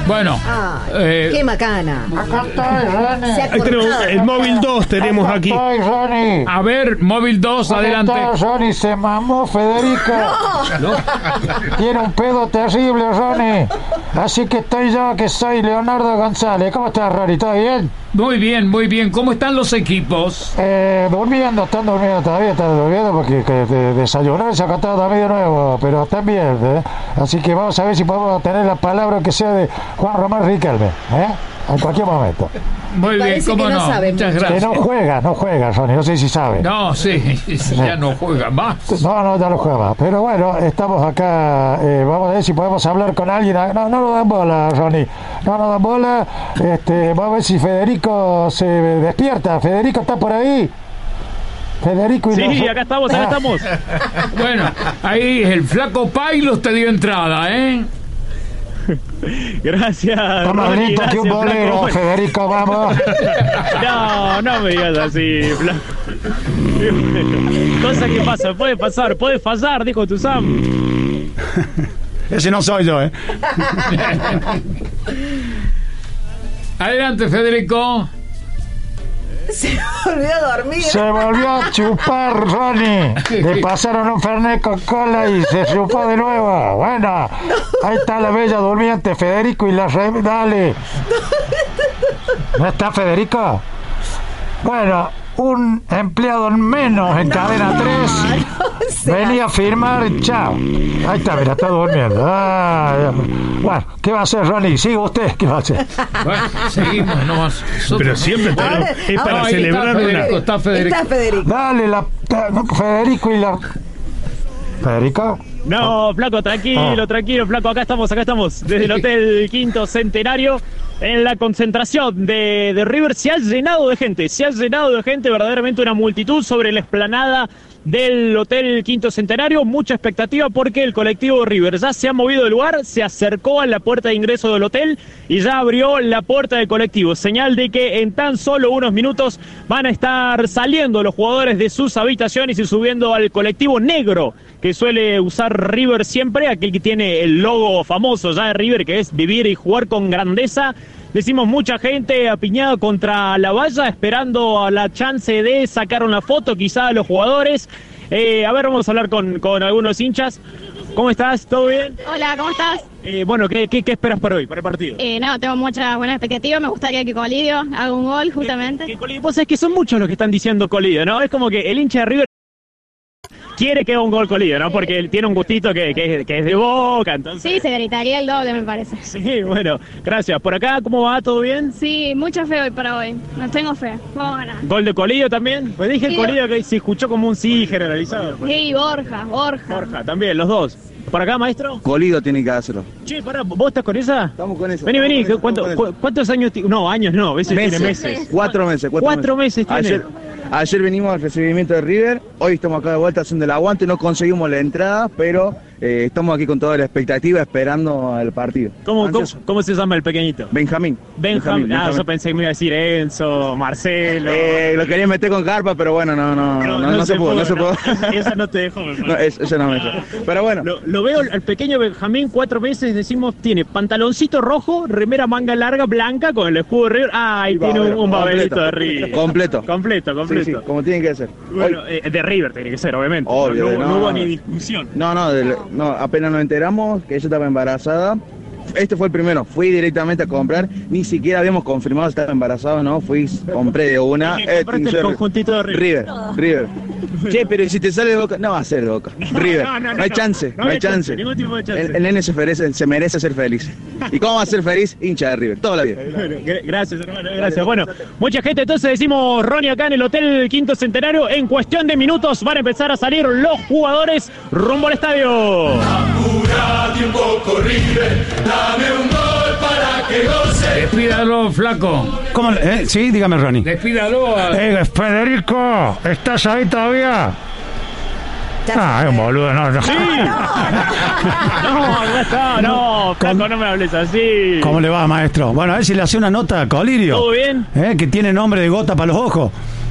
Bueno, ¡Qué macana! Acá estoy, Ronnie. Se ha Ahí tenemos cortado. el móvil 2, tenemos aquí. Acá estoy, Ronnie. a ver, móvil 2, adelante. Acá está, Ronnie, se mamó Federico. Tiene un pedo terrible, Ronnie. Así que estoy yo, que soy Leonardo González. ¿Cómo estás, Ronnie? ¿Todo bien? Muy bien, muy bien. ¿Cómo están los equipos? Están durmiendo todavía, están durmiendo porque desayunar y se acostó a de nuevo, pero están bien, ¿eh? Así que vamos a ver si podemos tener la palabra que sea de Juan Román Riquelme, ¿eh? En cualquier momento. Muy bien, Parece cómo que no no. sabe Muchas mucho. Que gracias. no juega, Ronnie, no sé si sabe. No, sí, ya no juega más. No, ya no juega más. Pero bueno, estamos acá, vamos a ver si podemos hablar con alguien. No nos dan bola, Ronnie. No nos dan bola. Vamos a ver si Federico se despierta. Federico está por ahí. Federico y Sí, acá estamos, acá estamos. Bueno, ahí el flaco Pailos te dio entrada, ¿eh? Gracias. Está más Ronnie, lindo que un gracias, bolero, flaco. Federico, vamos. No me digas así, flaco. Cosa que pasa, puede fallar, dijo tu Sam. Ese no soy yo, ¿eh? Adelante, Federico. Se volvió a dormir. Se volvió a chupar, Ronnie. Le pasaron un Fernet con cola y se chupó de nuevo. Bueno, ahí está la bella durmiente, Federico, y la dale. ¿No está Federico? Bueno, un empleado menos en cadena 3. Venía a firmar, chao. Ahí está, mira, está durmiendo. Bueno, ¿qué va a hacer, Ronnie? Sigue usted, ¿qué va a hacer? Bueno, seguimos nomás. Pero siempre Ahora- es para ahí celebrar está una. Federico, está Federico. Está Federico. Dale, Federico y la... ¿Federico? No, flaco, tranquilo, flaco, acá estamos, desde el Hotel Quinto Centenario, en la concentración de River. Se ha llenado de gente, verdaderamente una multitud sobre la explanada del Hotel Quinto Centenario, mucha expectativa porque el colectivo de River ya se ha movido del lugar, se acercó a la puerta de ingreso del hotel y ya abrió la puerta del colectivo, señal de que en tan solo unos minutos van a estar saliendo los jugadores de sus habitaciones y subiendo al colectivo negro que suele usar River siempre, aquel que tiene el logo famoso ya de River, que es vivir y jugar con grandeza. Decimos mucha gente apiñada contra la valla, esperando a la chance de sacar una foto, quizá a los jugadores. A ver, vamos a hablar con algunos hinchas. ¿Cómo estás? ¿Todo bien? Hola, ¿cómo estás? Bueno, ¿qué esperas para hoy, para el partido? No, tengo muchas buenas expectativas. Me gustaría que Colidio haga un gol, justamente. Vos sabés que son muchos los que están diciendo Colidio, ¿no? Es como que el hincha de River quiere que haga un gol Colidio, ¿no? Porque él tiene un gustito que es de Boca, entonces... Sí, se gritaría el doble, me parece. Sí, bueno, gracias. ¿Por acá cómo va? ¿Todo bien? Sí, mucha fe hoy para hoy. No tengo fe. Vamos a ganar. ¿Gol de Colidio también? Pues dije Sí. Colidio que se escuchó como un sí generalizado. Sí, Borja. Borja, también, los dos. ¿Por acá, maestro? Colidio tiene que hacerlo. Che, pará, ¿vos estás con esa? Estamos con eso. Vení, estamos con eso. ¿cuántos años tiene? No, años no, a veces tiene meses. 4 meses. 4 meses tiene. Ayer venimos al recibimiento de River, hoy estamos acá de vuelta haciendo el aguante, no conseguimos la entrada, pero estamos aquí con toda la expectativa esperando el partido. ¿Cómo se llama el pequeñito? Benjamín. Yo pensé que me iba a decir Enzo, Marcelo. Lo quería meter con carpa, pero bueno, no se pudo. Esa no te dejó, me No, esa no me dejó. Pero bueno. Lo veo al pequeño Benjamín, 4 meses, decimos, tiene pantaloncito rojo, remera manga larga, blanca, con el escudo de River. Tiene un babelito de River. Completo. Sí, como tiene que ser. Bueno, de River tiene que ser, obviamente. Obvio, no hubo ni discusión. No, apenas nos enteramos que ella estaba embarazada. Este fue el primero, fui directamente a comprar, ni siquiera habíamos confirmado si estaba embarazada o no, compré de una. ¿Compraste el conjuntito de River. Che, pero si te sale de Boca, no va a ser de Boca. River, no hay chance. Ningún tipo de chance. El nene se merece ser feliz. ¿Y cómo va a ser feliz? Hincha de River, toda la vida. Gracias, hermano, gracias. Bueno, mucha gente, entonces decimos, Ronnie, acá en el Hotel Quinto Centenario, en cuestión de minutos van a empezar a salir los jugadores rumbo al estadio. Apurate un poco, River, dame un gol para que goce. Despídalo, flaco. ¿Cómo? Sí, dígame, Ronnie. Despídalo a... Federico, ¿estás ahí todavía? Es un boludo, no. ¡Sí! No está, flaco, no me hables así. ¿Cómo le va, maestro? Bueno, a ver si le hace una nota a Colidio. ¿Todo bien? Que tiene nombre de gota para los ojos.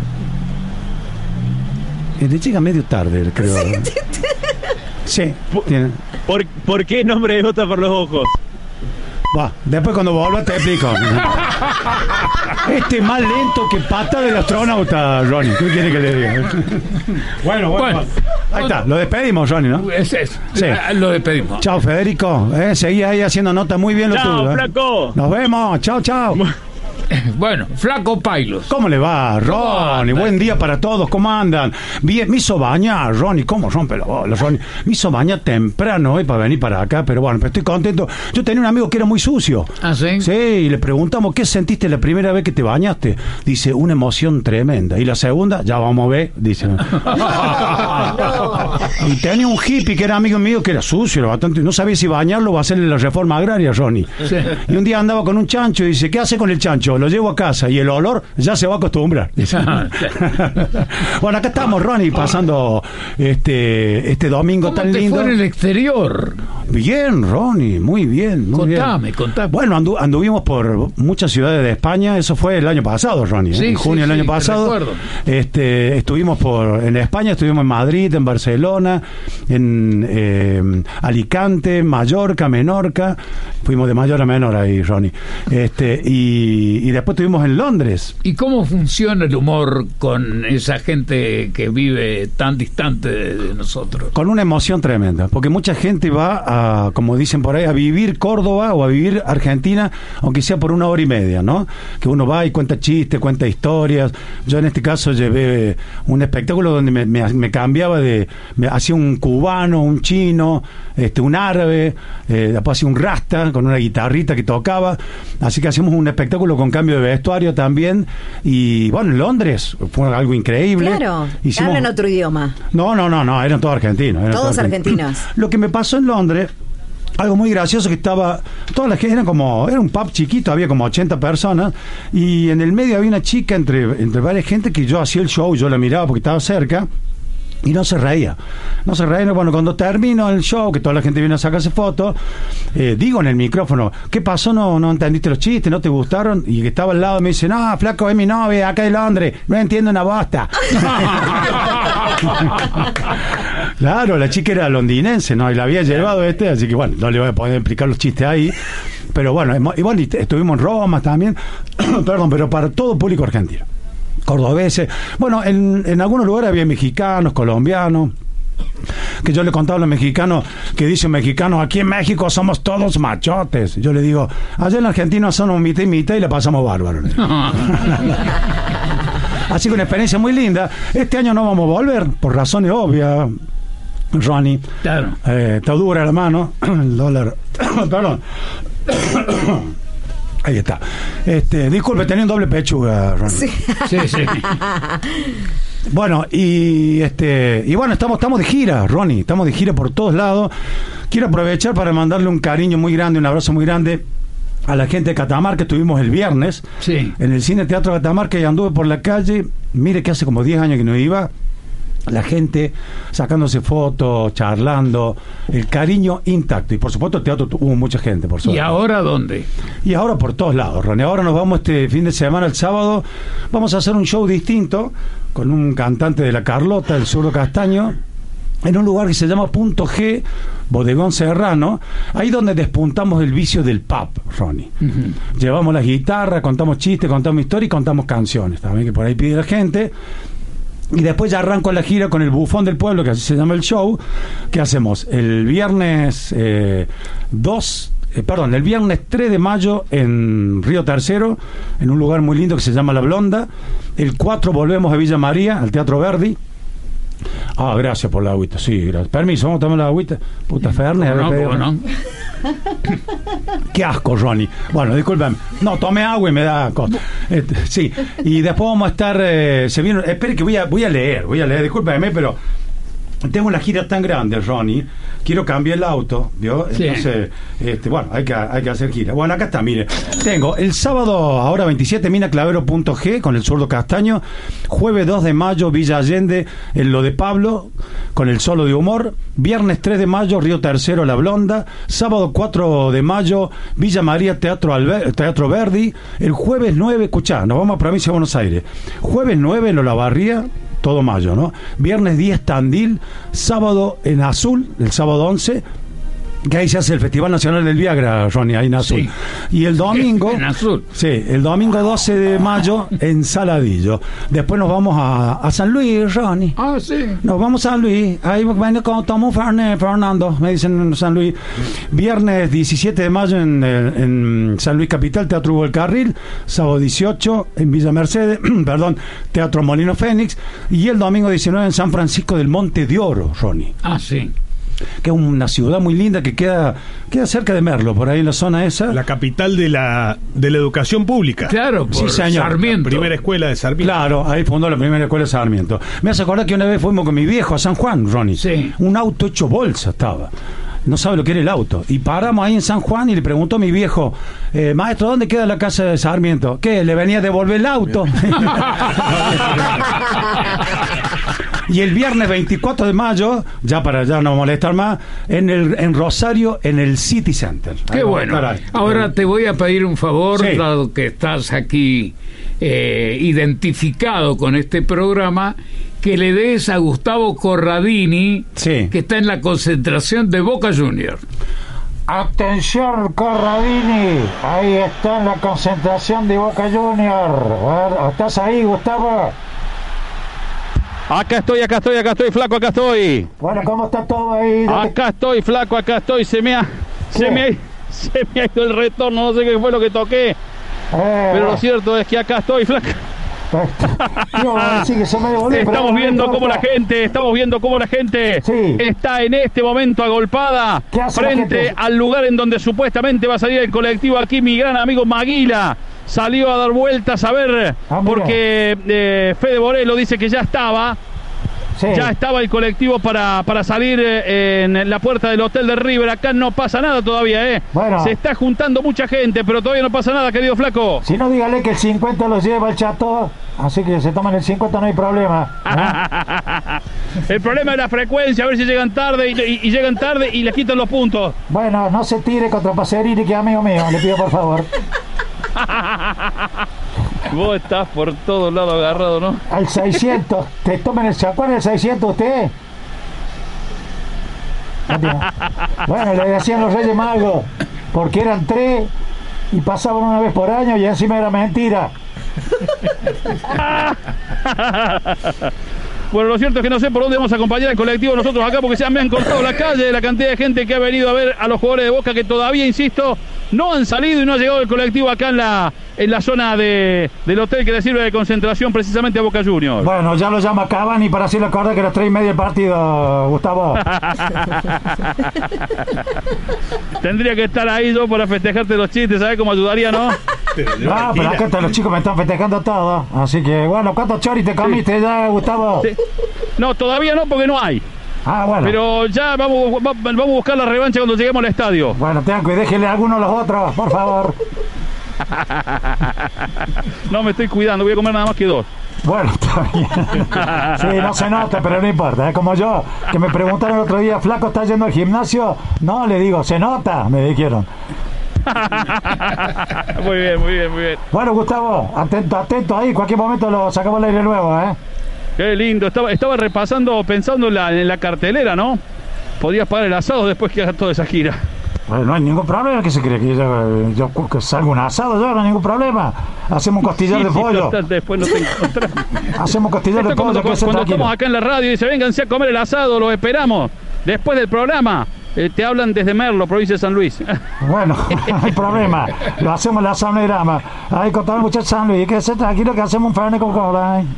Le llega medio tarde, creo. Sí, tiene. ¿Por qué nombre de gota por los ojos? Va, después cuando vuelva te explico. Este es más lento que pata del astronauta, Ronnie. ¿Qué quiere que le diga? Bueno. Ahí está, lo despedimos, Ronnie, ¿no? Sí, lo despedimos. Chao, Federico. Seguí ahí haciendo notas muy bien lo tuyo. Chao, flaco. Nos vemos. Chao. Bueno, Flaco Pailos. ¿Cómo le va, Ronnie? Buen día para todos. ¿Cómo andan? Bien, me hizo bañar, Ronnie. ¿Cómo rompe la bola, Ronnie? Me hizo bañar temprano hoy para venir para acá, pero bueno, estoy contento. Yo tenía un amigo que era muy sucio. ¿Ah, sí? Sí, y le preguntamos, ¿qué sentiste la primera vez que te bañaste? Dice, una emoción tremenda. ¿Y la segunda? Ya vamos a ver, dice. Y tenía un hippie que era amigo mío que era sucio, bastante, no sabía si bañarlo o hacerle la reforma agraria, Ronnie. Sí. Y un día andaba con un chancho y dice, ¿qué hace con el chancho? Lo llevo a casa y el olor ya se va a acostumbrar. Bueno, acá estamos, Ronnie, pasando este domingo tan lindo. ¿Cómo te fue en el exterior? Bien, Ronnie, muy bien. Contame. Bueno, anduvimos por muchas ciudades de España. Eso fue el año pasado, Ronnie. Sí, en junio del año pasado. Estuvimos en España, estuvimos en Madrid, en Barcelona, en Alicante, Mallorca, Menorca. Fuimos de mayor a menor ahí, Ronnie. Y después estuvimos en Londres. ¿Y cómo funciona el humor con esa gente que vive tan distante de nosotros? Con una emoción tremenda, porque mucha gente va a, como dicen por ahí, a vivir Córdoba o a vivir Argentina, aunque sea por 1 hora y media, ¿no? Que uno va y cuenta chistes, cuenta historias. Yo en este caso llevé un espectáculo donde me cambiaba me hacía un cubano, un chino, un árabe, después hacía un rasta con una guitarrita que tocaba. Así que hacíamos un espectáculo con cambio de vestuario también. Y bueno, en Londres fue algo increíble. Claro, hablan otro idioma. No, eran todos argentinos. Todos argentinos. Lo que me pasó en Londres, algo muy gracioso, que estaba toda la gente, era un pub chiquito, había como 80 personas, y en el medio había una chica entre varias gente que yo hacía el show, yo la miraba porque estaba cerca. Y no se reía. Bueno, cuando terminó el show, que toda la gente viene a sacarse fotos, digo en el micrófono, ¿qué pasó? ¿No entendiste los chistes? ¿No te gustaron? Y el que estaba al lado me dice, no, flaco, es mi novia, acá de Londres, no entiendo una bosta. Claro, la chica era londinense, ¿no? Y la había llevado así que bueno, no le voy a poder explicar los chistes ahí. Pero bueno, y estuvimos en Roma también, perdón, pero para todo público argentino. Cordobeses, bueno, en algunos lugares había mexicanos, colombianos, que yo le contaba a los mexicanos, que dicen mexicanos, aquí en México somos todos machotes. Yo le digo, allá en Argentina son mitad y mitad y la pasamos bárbaro. Así que una experiencia muy linda. Este año no vamos a volver, por razones obvias, Ronnie. Claro. Está dura la mano, el dólar, perdón. Ahí está. Disculpe, tenía un doble pechuga, Ronnie. Sí. Bueno, y bueno, estamos de gira, Ronnie. Estamos de gira por todos lados. Quiero aprovechar para mandarle un cariño muy grande, un abrazo muy grande a la gente de Catamarca. Estuvimos el viernes en el Cine Teatro Catamarca y anduve por la calle. Mire que hace como 10 años que no iba. La gente sacándose fotos, charlando, el cariño intacto. Y por supuesto el teatro hubo mucha gente, por supuesto. ¿Y ahora dónde? Y ahora por todos lados, Ronnie. Ahora nos vamos este fin de semana, el sábado. Vamos a hacer un show distinto con un cantante de La Carlota, el Zurdo Castaño, en un lugar que se llama Punto G, Bodegón Serrano, ahí donde despuntamos el vicio del pub, Ronnie. Uh-huh. Llevamos las guitarras, contamos chistes, contamos historias y contamos canciones también, que por ahí pide la gente. Y después ya arranco la gira con el Bufón del Pueblo, que así se llama el show, que hacemos el viernes el viernes 3 de mayo en Río Tercero, en un lugar muy lindo que se llama La Blonda. El 4 volvemos a Villa María, al Teatro Verdi. Gracias por la agüita, sí, gracias. Permiso, vamos a tomar la agüita. Puta Fernet. No. Qué asco, Ronnie. Bueno, disculpen. No, tomé agua y me da cosa. Sí, y después vamos a estar. Espere que voy a leer. Discúlpeme, pero tengo una gira tan grande, Ronnie. Quiero cambiar el auto, ¿vio? Sí. Entonces, bueno, hay que hacer gira. Bueno, acá está, mire. Tengo el sábado, ahora 27, Mina Clavero Punto G, con el Zurdo Castaño. Jueves 2 de mayo, Villa Allende, en Lo de Pablo, con el Solo de Humor. Viernes 3 de mayo, Río Tercero, La Blonda. Sábado 4 de mayo, Villa María, Teatro Verdi. El jueves 9, escuchá, nos vamos a Provincia de Buenos Aires. Jueves 9 en Olavarría, todo mayo, ¿no? Viernes 10, Tandil. Sábado en Azul, el sábado 11. que ahí se hace el Festival Nacional del Viagra, Ronnie, ahí en Azul. Sí. Y el domingo... En Azul. Sí, el domingo 12 de mayo en Saladillo. Después nos vamos a San Luis, Ronnie. Ah, sí. Nos vamos a San Luis. Ahí vengo con Tomo Fernando, me dicen en San Luis. Viernes 17 de mayo en San Luis Capital, Teatro Hugo el Carril. Sábado 18 en Villa Mercedes, perdón, Teatro Molino Fénix. Y el domingo 19 en San Francisco del Monte de Oro, Ronnie. Ah, sí. Que es una ciudad muy linda que queda cerca de Merlo, por ahí en la zona esa. La capital de la educación pública. Claro, por Sí, señor. Sarmiento. La primera escuela de Sarmiento. Claro, ahí fundó la primera escuela de Sarmiento. Me hace acordar que una vez fuimos con mi viejo a San Juan, Ronnie. Sí. Un auto hecho bolsa estaba. No sabe lo que era el auto. Y paramos ahí en San Juan y le preguntó a mi viejo, maestro, ¿dónde queda la casa de Sarmiento? ¿Qué? ¿Le venía a devolver el auto? Y el viernes 24 de mayo, ya para ya no molestar más, en Rosario, en el City Center. Qué Ahí bueno. vamos a estar ahí. Ahora te voy a pedir un favor, Sí. dado que estás aquí identificado con este programa, que le des a Gustavo Corradini, Sí. que está en la concentración de Boca Juniors. Atención, Corradini. Ahí está en la concentración de Boca Junior. ¿Estás ahí, Gustavo? Acá estoy, flaco, acá estoy. Bueno, ¿cómo está todo ahí? Acá estoy, flaco, acá estoy. Se me ha ido el retorno, no sé qué fue lo que toqué. Pero lo cierto es que acá estoy, flaco. Estamos viendo cómo la gente Sí. está en este momento agolpada ¿Qué hace la frente gente? al lugar en donde supuestamente va a salir el colectivo. Aquí mi gran amigo Maguila salió a dar vueltas a ver, Ah, mira. porque Fede Borello dice que ya estaba. Sí. Ya estaba el colectivo para salir en la puerta del hotel de River. Acá no pasa nada todavía, Bueno. Se está juntando mucha gente, pero todavía no pasa nada, querido flaco. Si no, dígale que el 50 lo lleva el Chato, así que se toman el 50, no hay problema. El problema es la frecuencia, a ver si llegan tarde y llegan tarde y les quitan los puntos. Bueno, no se tire contra Pacerini, que es amigo mío, le pido por favor. Vos estás por todos lados agarrado, ¿no? Al 600, ¿te tomen el chacuán el 600 usted? Bueno, le decían los Reyes Magos, porque eran 3 y pasaban una vez por año y encima era mentira. Bueno, lo cierto es que no sé por dónde vamos a acompañar al colectivo nosotros acá, porque ya me han cortado la calle de la cantidad de gente que ha venido a ver a los jugadores de Boca, que todavía, insisto, no han salido y no ha llegado el colectivo acá en la zona del hotel que le sirve de concentración precisamente a Boca Juniors. Bueno, ya lo llama Cavani para hacerle acordar que era 3:30 el partido, Gustavo. Tendría que estar ahí yo para festejarte los chistes, ¿sabes cómo ayudaría, no? No, pero acá los chicos me están festejando todo. Así que, bueno, ¿cuántos choris te comiste ya, Gustavo? Sí. No, todavía no, porque no hay. Ah, bueno. Pero ya vamos a buscar la revancha cuando lleguemos al estadio. Bueno, tengan que déjenle a alguno a los otros, por favor. No me estoy cuidando, voy a comer nada más que 2. Bueno, está bien. Sí, no se nota, pero no importa. Es como yo, que me preguntaron el otro día, ¿flaco está yendo al gimnasio? No, le digo, se nota, me dijeron. Muy bien, muy bien, muy bien. Bueno, Gustavo, atento ahí, cualquier momento lo sacamos al aire nuevo, ¿eh? Qué lindo, estaba repasando, pensando en la cartelera, ¿no? Podrías pagar el asado después que hagas toda esa gira. Bueno, no hay ningún problema, ¿qué se cree? Que yo que salgo un asado, yo no hay ningún problema. Hacemos un costillar de pollo. Total, después no te encontrás. Hacemos costillar de Esto pollo, que se cuando tranquilo. estamos acá en la radio y dice, vénganse a comer el asado, los esperamos. Después del programa, te hablan desde Merlo, provincia de San Luis. Bueno, no hay problema. Lo hacemos en la Saunerama. Ahí contamos muchachos San Luis, que se tranquilo que hacemos un fernet con cola, ¿eh?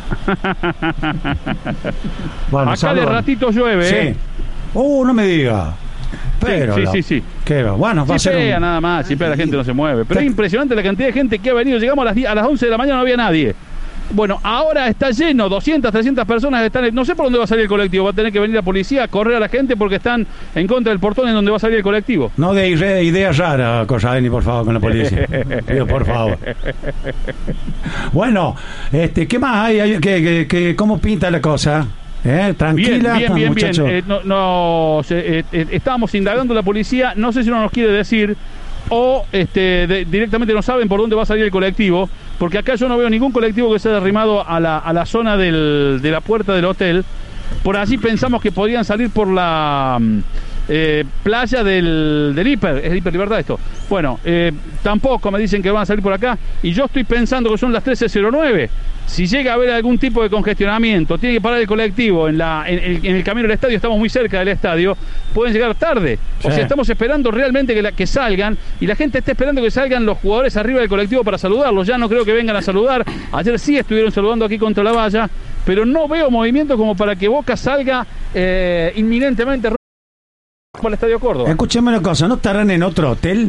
Bueno, acá saludos. de ratito llueve, Sí. No me diga. Pero sí. Qué va. Bueno, va a ser Chipea nada más, chipea, la gente no se mueve. Pero es impresionante la cantidad de gente que ha venido. Llegamos a las 11 de la mañana, no había nadie. Bueno, ahora está lleno, 200, 300 personas están. No sé por dónde va a salir el colectivo. Va a tener que venir la policía a correr a la gente porque están en contra del portón en donde va a salir el colectivo. No de ideas raras, Corradini, por favor, con la policía. Pido, por favor. Bueno, ¿qué más hay? ¿Cómo pinta la cosa? Tranquila, bien. muchacho. Estábamos indagando la policía. No sé si no nos quiere decir o directamente no saben por dónde va a salir el colectivo, porque acá yo no veo ningún colectivo que se haya arrimado a la zona de la puerta del hotel. Por allí pensamos que podrían salir por la playa del Hiper, es Hiper Libertad esto. Bueno, tampoco me dicen que van a salir por acá, y yo estoy pensando que son las 13:09. Si llega a haber algún tipo de congestionamiento, tiene que parar el colectivo en el camino al estadio, estamos muy cerca del estadio, pueden llegar tarde. Sí. O sea, estamos esperando realmente que salgan, y la gente está esperando que salgan los jugadores arriba del colectivo para saludarlos. Ya no creo que vengan a saludar. Ayer sí estuvieron saludando aquí contra la valla, pero no veo movimiento como para que Boca salga inminentemente por el Estadio Córdoba. Escúchame una cosa, ¿no estarán en otro hotel?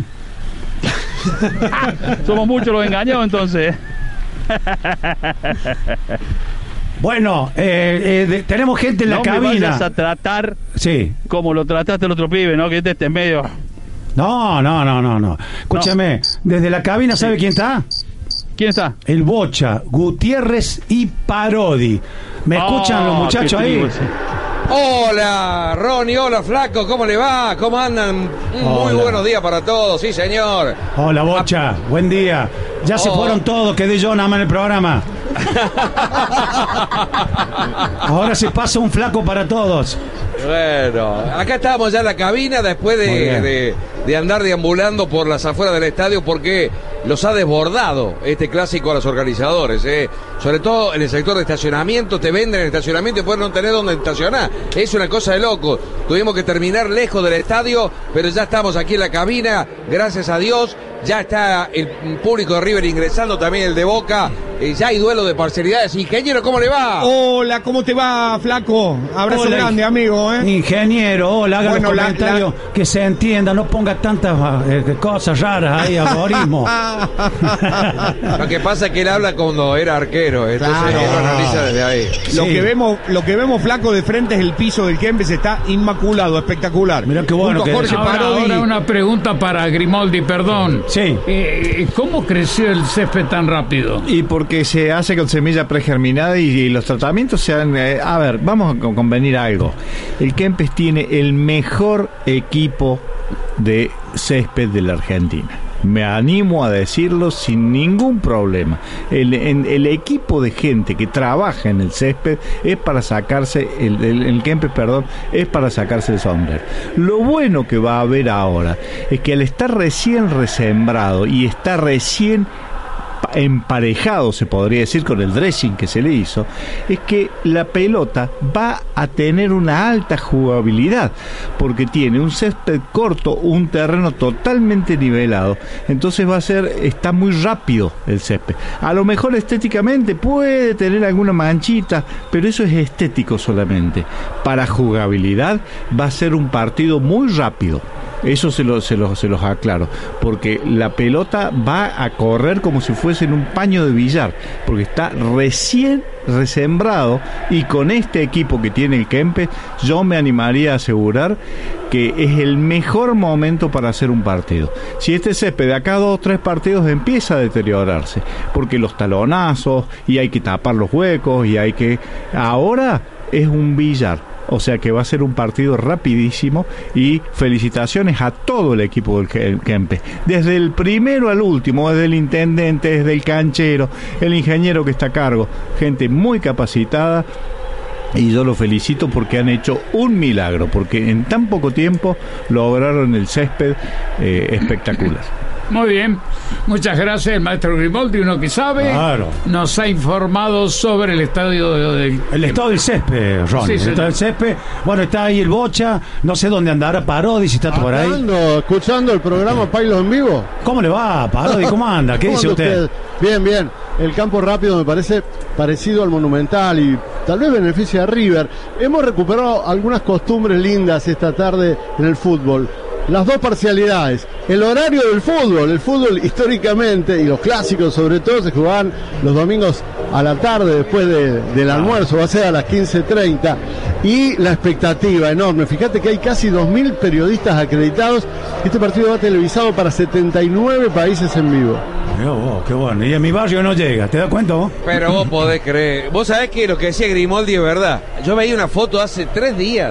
Somos muchos los engañados entonces. Bueno, tenemos gente en la cabina. No me vayas a tratar como lo trataste el otro pibe, ¿no? Que este es medio... No. Escúchame, desde la cabina, ¿sabe quién está? ¿Quién está? El Bocha, Gutiérrez y Parodi. ¿Me escuchan los muchachos ahí? Hola, Ronnie, hola, Flaco, ¿cómo le va? ¿Cómo andan? Muy buenos días para todos, sí, señor. Hola, Bocha, buen día. Ya se fueron todos, quedé yo nada más en el programa. Ahora se pasa un flaco para todos. Bueno, acá estamos ya en la cabina después de andar deambulando por las afueras del estadio, porque los ha desbordado este clásico a los organizadores, sobre todo en el sector de estacionamiento. Te venden el estacionamiento y después no tenés dónde estacionar. Es una cosa de loco. Tuvimos que terminar lejos del estadio, pero ya estamos aquí en la cabina, gracias a Dios. Ya está el público de River ingresando, también el de Boca. Ya hay duelo de parcialidades. Ingeniero, ¿cómo le va? Hola, ¿cómo te va, Flaco? Abrazo grande, amigo. Ingeniero, hola, haga los comentarios que se entienda, no ponga tantas cosas raras ahí, algoritmo. Lo que pasa es que él habla cuando era arquero, entonces él lo analiza desde ahí. Lo que vemos, Flaco, de frente es el piso del Kempes, está inmaculado, espectacular. Mirá qué bueno. Ahora una pregunta para Grimaldi, perdón. Sí. ¿Cómo creció el césped tan rápido? Y porque se hace con semilla pregerminada y los tratamientos se han... a ver, vamos a convenir algo. El Kempes tiene el mejor equipo de césped de la Argentina. Me animo a decirlo sin ningún problema. El equipo de gente que trabaja en el césped es para sacarse el Kempes, es para sacarse el sombrero. Lo bueno que va a haber ahora es que al estar recién resembrado y está recién emparejado, se podría decir, con el dressing que se le hizo, es que la pelota va a tener una alta jugabilidad, porque tiene un césped corto, un terreno totalmente nivelado, entonces está muy rápido el césped. A lo mejor estéticamente puede tener alguna manchita, pero eso es estético solamente. Para jugabilidad va a ser un partido muy rápido. Eso se los aclaro, porque la pelota va a correr como si fuese en un paño de billar, porque está recién resembrado, y con este equipo que tiene el Kempes, yo me animaría a asegurar que es el mejor momento para hacer un partido. Si este césped de acá 2 o 3 partidos empieza a deteriorarse, porque los talonazos, y hay que tapar los huecos, y ahora es un billar. O sea que va a ser un partido rapidísimo, y felicitaciones a todo el equipo del Kempes, desde el primero al último, desde el intendente, desde el canchero, el ingeniero que está a cargo, gente muy capacitada, y yo lo felicito porque han hecho un milagro, porque en tan poco tiempo lograron el césped espectacular. Muy bien, muchas gracias, el maestro Grimaldi, uno que sabe, nos ha informado sobre el estadio el estado del césped, Ron. El estado del césped. Bueno, está ahí el Bocha, no sé dónde andará Parodi, si está por ahí. Escuchando el programa Pailos en Vivo. ¿Cómo le va, Parodi? ¿Cómo anda? ¿Qué dice usted? Bien. El campo rápido me parece parecido al Monumental y tal vez beneficia a River. Hemos recuperado algunas costumbres lindas esta tarde en el fútbol. Las dos parcialidades, el horario del fútbol. El fútbol históricamente, y los clásicos sobre todo, se jugaban los domingos a la tarde después del almuerzo, va a ser a las 15:30, y la expectativa enorme. Fíjate que hay casi 2.000 periodistas acreditados. Este partido va televisado para 79 países en vivo. Qué bueno, y en mi barrio no llega, ¿te das cuenta vos? Pero vos podés creer. Vos sabés que lo que decía Grimaldi es verdad. Yo veía una foto hace 3 días,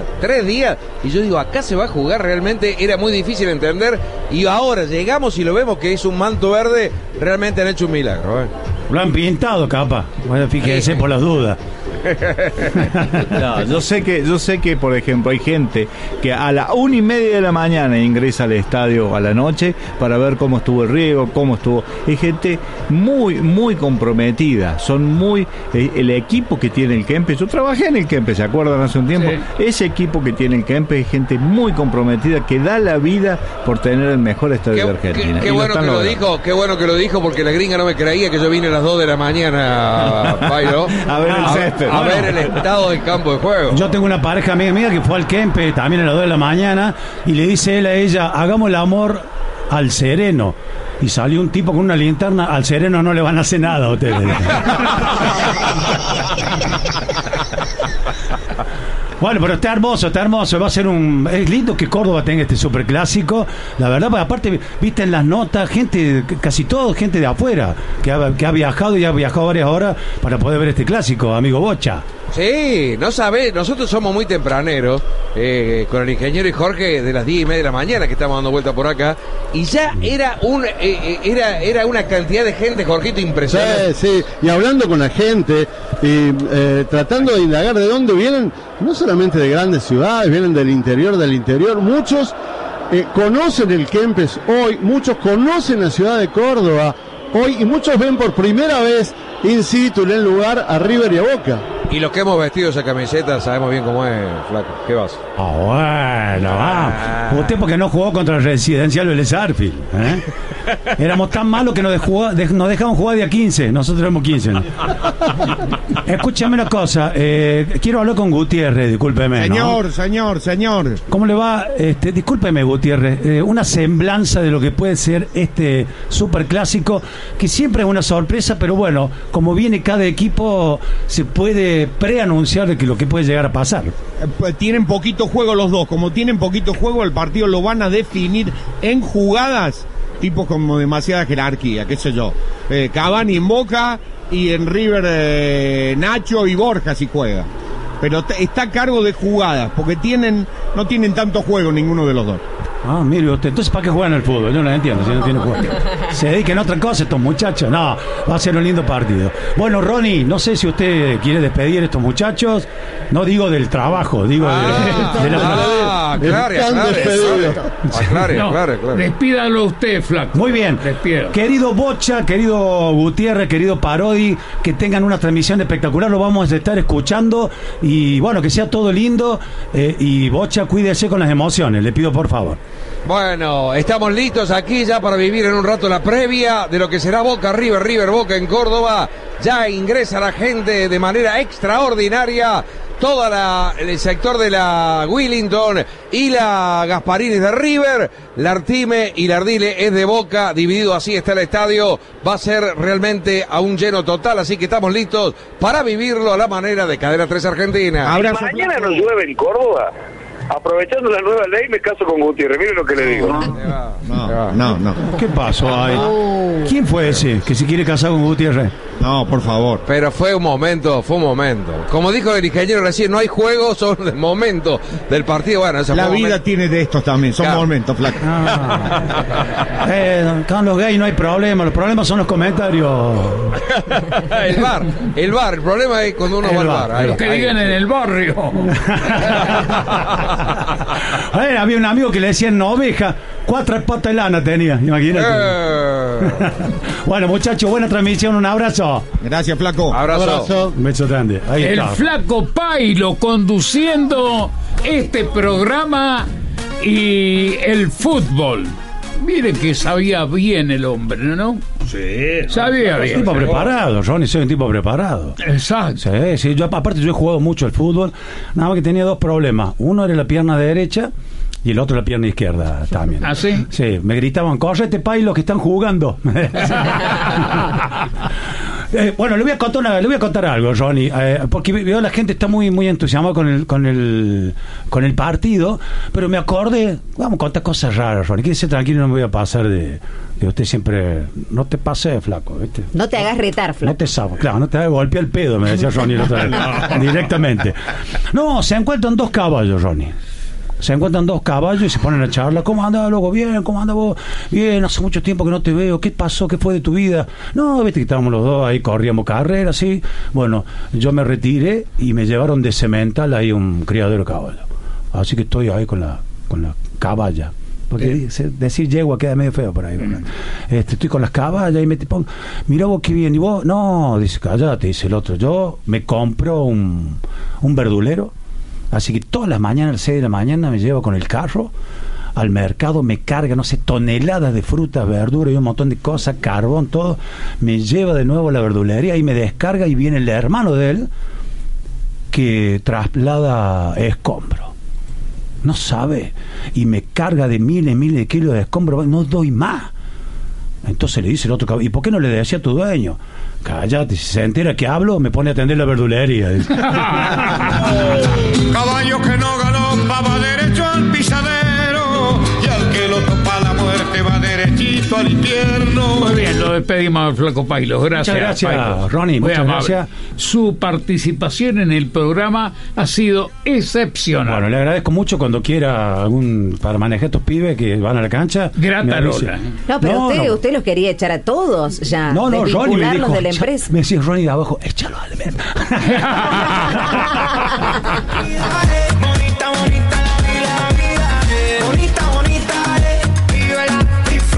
y yo digo, acá se va a jugar realmente. Era muy difícil entender, y ahora llegamos y lo vemos que es un manto verde. Realmente han hecho un milagro. Lo han pintado, capaz. Bueno, fíjense por las dudas. No, yo sé que, por ejemplo, hay gente que a la 1:30 de la mañana ingresa al estadio a la noche para ver cómo estuvo el riego, cómo estuvo. Hay gente muy, muy comprometida. Son muy... el equipo que tiene el Kempes, yo trabajé en el Kempes, ¿se acuerdan hace un tiempo? Sí. Ese equipo que tiene el Kempes es gente muy comprometida que da la vida por tener el mejor estadio de Argentina. Qué bueno que lo dijo, qué bueno que lo dijo, porque la gringa no me creía que yo vine a las 2 de la mañana, Pairo, a ver el césped. A ver el estado del campo de juego. Yo tengo una pareja amiga mía que fue al Kempes también a las 2 de la mañana y le dice él a ella, hagamos el amor al sereno. Y salió un tipo con una linterna, al sereno no le van a hacer nada a ustedes. Bueno, pero está hermoso. Va a ser es lindo que Córdoba tenga este superclásico. La verdad, porque aparte, viste en las notas, casi todo gente de afuera, que ha viajado y ha viajado varias horas para poder ver este clásico, amigo Bocha. Sí, no sabés, nosotros somos muy tempraneros, con el ingeniero y Jorge de las 10:30 de la mañana que estamos dando vuelta por acá, y ya era una cantidad de gente, Jorgito, impresionante. Sí, y hablando con la gente, y tratando de indagar de dónde vienen, no solamente de grandes ciudades, vienen del interior, muchos conocen el Kempes hoy, muchos conocen la ciudad de Córdoba hoy, y muchos ven por primera vez in situ en el lugar a River y a Boca. Y los que hemos vestido esa camiseta sabemos bien cómo es, flaco. ¿Qué vas? Bueno, usted porque no jugó contra el Residencial Vélez Sarsfield, ¿eh? Éramos tan malos que nos dejamos jugar día 15. Nosotros éramos 15, ¿no? Escúchame una cosa. Quiero hablar con Gutiérrez, discúlpeme. Señor. ¿Cómo le va? Discúlpeme, Gutiérrez. Una semblanza de lo que puede ser este superclásico, que siempre es una sorpresa, pero bueno, como viene cada equipo, se puede preanunciar de que lo que puede llegar a pasar. Tienen poquito juego los dos. Como tienen poquito juego, el partido lo van a definir en jugadas, tipos como demasiada jerarquía, qué sé yo. Cavani en Boca y en River Nacho y Borja si juega. Pero está a cargo de jugadas, porque no tienen tanto juego ninguno de los dos. Ah, mire usted, entonces ¿para qué juegan al fútbol? Yo no lo entiendo, si no tiene juego. Se dediquen a otra cosa estos muchachos. No, va a ser un lindo partido. Bueno, Ronnie, no sé si usted quiere despedir a estos muchachos. No digo del trabajo, digo de la... Claro. Despídalo usted, flaco. Muy bien. Despido. Querido Bocha, querido Gutiérrez, querido Parodi, que tengan una transmisión espectacular, lo vamos a estar escuchando. Y bueno, que sea todo lindo. Y Bocha, cuídese con las emociones, le pido por favor. Bueno, estamos listos aquí ya para vivir en un rato la previa de lo que será Boca River Boca en Córdoba. Ya ingresa la gente de manera extraordinaria. Todo el sector de la Willington y la Gasparini de River, la Artime y la Ardile es de Boca, dividido así está el estadio, va a ser realmente a un lleno total, así que estamos listos para vivirlo a la manera de Cadena 3 Argentina. Mañana no llueve en Córdoba. Aprovechando la nueva ley, me caso con Gutiérrez. Miren lo que le digo. No. ¿Qué pasó ahí? ¿Quién fue ese que se quiere casar con Gutiérrez? No, por favor. Pero fue un momento. Como dijo el ingeniero recién, no hay juegos, son el momento del partido. Bueno, la vida tiene de estos también, son momentos, flaco. Con los gays no hay problema, los problemas son los comentarios. el bar, el problema es cuando uno va al bar. Lo que digan en el barrio. Había un amigo que le decían oveja, 4 patas de lana tenía, imagínate. Bueno, muchachos, buena transmisión, un abrazo. Gracias, flaco. Abrazo. Un beso grande. Ahí el está. Flaco Pailo conduciendo este programa y el fútbol. Miren que sabía bien el hombre, ¿no? Sí. Sabía bien. Un tipo preparado, Ronnie, soy un tipo preparado. Exacto. Sí, yo he jugado mucho al fútbol, nada más que tenía 2 problemas. Uno era la pierna derecha y el otro la pierna izquierda también. ¿Ah, sí? Sí, me gritaban, correte, Pailo, que están jugando. Bueno, le voy a contar algo, Ronnie, porque veo la gente está muy entusiasmada con el partido, pero me acordé, vamos a contar cosas raras, Ronnie, quédese tranquilo, no me voy a pasar de usted siempre, no te pases, flaco, ¿viste? No te hagas retar, flaco. No te sabes, claro, no te hagas golpear el pedo, me decía Ronnie la otra vez, directamente. No, se encuentran 2 caballos, Ronnie. se encuentran dos caballos y se ponen a charlar. ¿Cómo andás, loco? Bien, ¿cómo andás vos? Bien, hace mucho tiempo que no te veo. ¿Qué pasó? ¿Qué fue de tu vida? No, viste que estábamos los dos ahí, corríamos carreras, sí. Bueno, yo me retiré y me llevaron de Cemental ahí un criadero de caballos. Así que estoy ahí con la caballa. Porque decir yegua queda medio feo por ahí, ¿verdad? Estoy con las caballas y me te pongo, mira vos qué bien, y vos, no, dice, cállate, dice el otro, yo me compro un verdulero, así que todas las mañanas, a las 6 de la mañana, me llevo con el carro al mercado, me carga, no sé, toneladas de frutas, verduras y un montón de cosas, carbón, todo, me lleva de nuevo a la verdulería y me descarga y viene el hermano de él que traslada escombros. No sabe, y me carga de miles de kilos de escombros, no doy más. Entonces le dice el otro caballo, ¿y por qué no le decía a tu dueño? Cállate, si se entera que hablo, me pone a atender la verdulería. Caballo que no galopa va derecho al pisadero, y al que lo topa la muerte va derechito al infierno. Muy bien, lo despedimos al Flaco Pailos. Gracias. Muchas gracias, Pailos. Ronnie, muchas gracias. Su participación en el programa ha sido excepcional. Bueno, le agradezco mucho cuando quiera para manejar estos pibes que van a la cancha. Grata Lola. No, pero usted los quería echar a todos ya. No, Ronnie me dijo, de la empresa. Me decía Ronnie de abajo, échalo a la mierda.